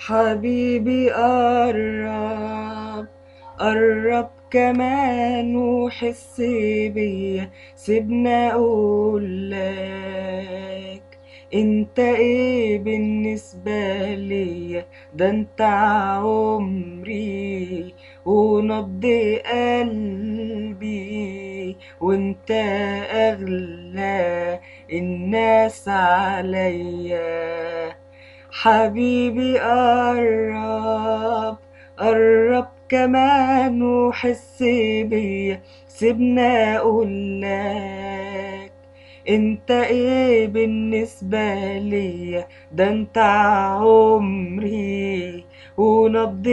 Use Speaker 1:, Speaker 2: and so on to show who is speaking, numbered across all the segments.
Speaker 1: حبيبي قرب قرب كمان وحس بيا، سيبنا اقولك انت ايه بالنسبة ليا، ده انت عمري ونبض قلبي، وانت اغلى الناس عليا. حبيبي قرب قرب كمان وحس بيا، سيبنا اقولك انت ايه بالنسبة ليا، ده انت عمري ونبض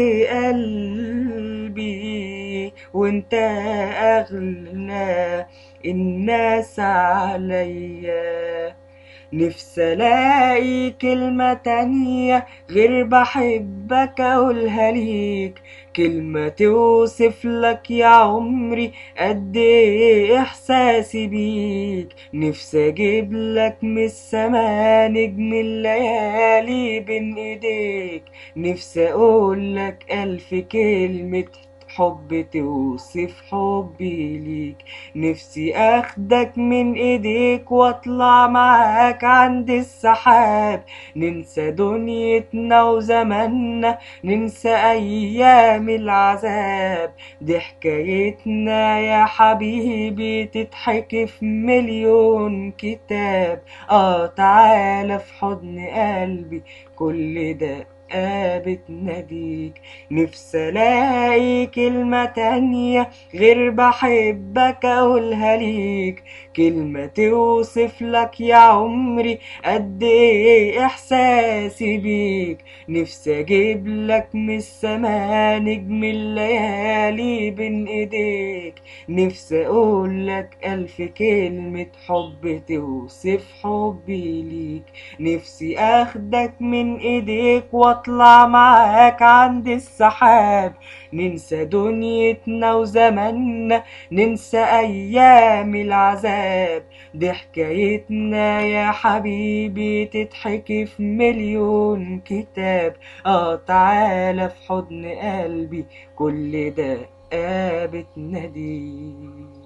Speaker 1: قلبي، وانت اغلى الناس عليا. نفسي الاقي كلمة تانية غير بحبك اقولها ليك، كلمة توصف لك يا عمري قد ايه احساسي بيك. نفسي اجيب لك من السما نجم الليالي بين ايديك، نفسي اقول لك الف كلمة حب توصف حبي ليك. نفسي اخدك من ايديك واطلع معاك عند السحاب، ننسى دنيتنا وزماننا، ننسى ايام العذاب. دي حكايتنا يا حبيبي تتحكي في مليون كتاب. تعالى في حضن قلبي، كل ده بتناديك. نفسي الاقي كلمة تانية غير بحبك اقولها ليك، كلمة توصف لك يا عمري قد ايه احساسي بيك. نفسي اجيب لك من السما نجم الليالي بين ايديك، نفسي اقول لك الف كلمة حب توصف حبي ليك. نفسي اخدك من ايديك واطلع معاك عند السحاب، ننسى دنيتنا وزماننا، ننسى ايام العذاب. دي حكايتنا يا حبيبي تتحكي في مليون كتاب. تعالى في حضن قلبي، كل ده بتناديه.